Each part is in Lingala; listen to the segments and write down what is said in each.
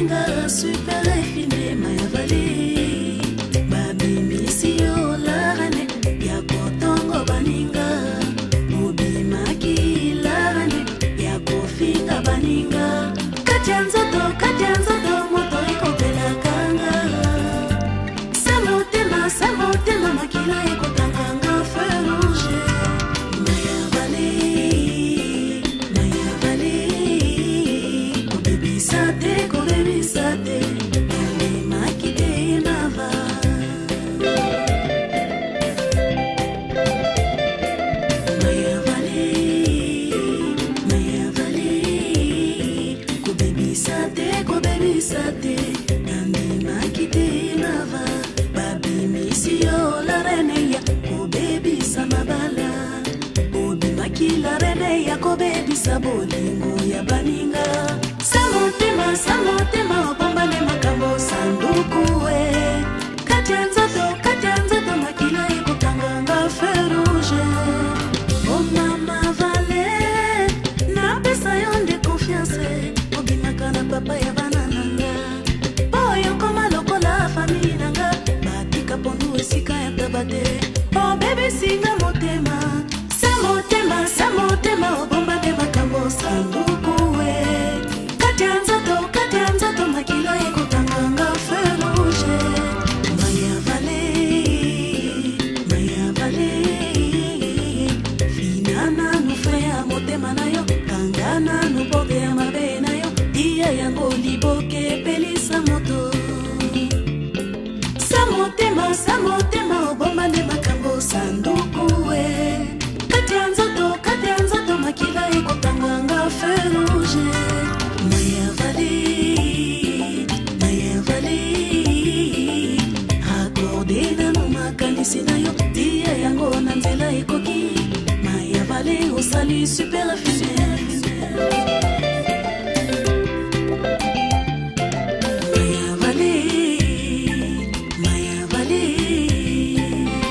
baninga super filmé Maya Vallée babi misio la rane ya kotongo baninga ubi maki la rane ya kofinga baninga katianzo do moto ikopela kanga samotema makila ikotanganga feu rouge Maya Vallée kobebisate yande makite mava Maya Vallée kobebisate yande makite mava babi misio la reneya kobebisa mabala obi makila reneya kobebisa bolingo ya baninga samotema opombane makambo sanduku we katianzoto makila ekotanganga feu rouge oh mama Vallée napesa yo nde confiance obimaka na papa ya bana nanga oyo koma lokola famille nanga batika pondu esika ya taba te obebisinga motema samotema opombane makambo sanduku we katianzoto makila ekotanganga feu rouge Maya Vallée finana nufreya motema na yo kangana nuboke ya mabe na yo iya yango liboke pelisa moto samotema obombane makambo sanduku we katianzoto makila ekotanganga feu rouge Maya Vallée akorde nano makanisi na yo tia yango na nzela ekoki Maya Vallée osali super filme Maya Vallée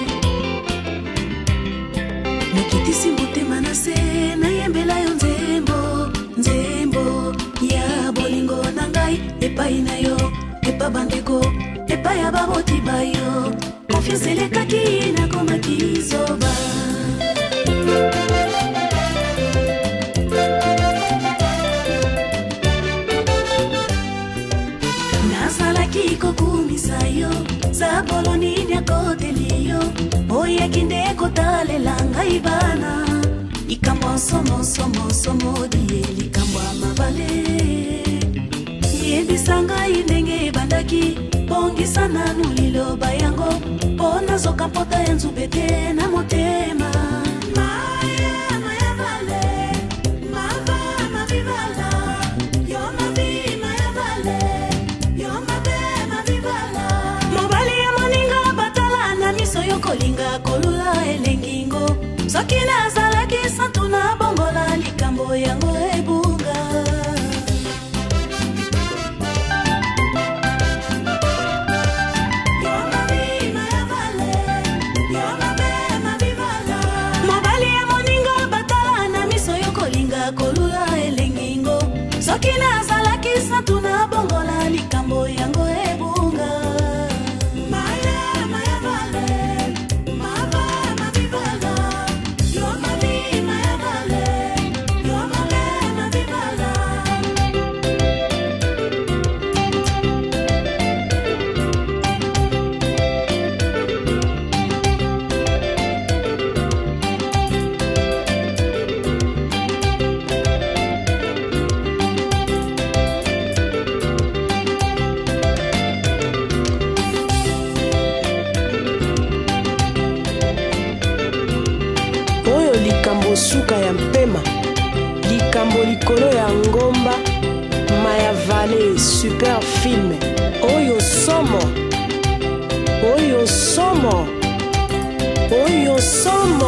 nakitisi motema na se nayembela yo nzembo ya bolingo na ngai epai na yo epa bandeko epai ya baboti bayo confiance elekaki nakomaki zoba nazalaki kokumisa yo zabolo nini akoteli yo oyaki nde kotalela ngai bana likambo somo die likambo ya mabale yebisa ngai ndenge ebandaki bongisa nanu liloba yango mpo nazoka mpota ya nzube te na motema Maya Vallée mavibala yo mavi Maya Vallée yo mabe mavibala mobali ya moninga batala na miso yo kolinga kolula elengingo soki nazalaki santu na bongola likambo yango ebunga mobali ya moninga batala na miso yo kolinga kolula elengingo soki nazalaki santu na bongola likambo yango ebunga Maya Vallée mavibala yo mavi Maya Vallée yo mabe mavibala likambo suka ya mpema likambo likolo ya ngomba Maya Vallée super film oyo somo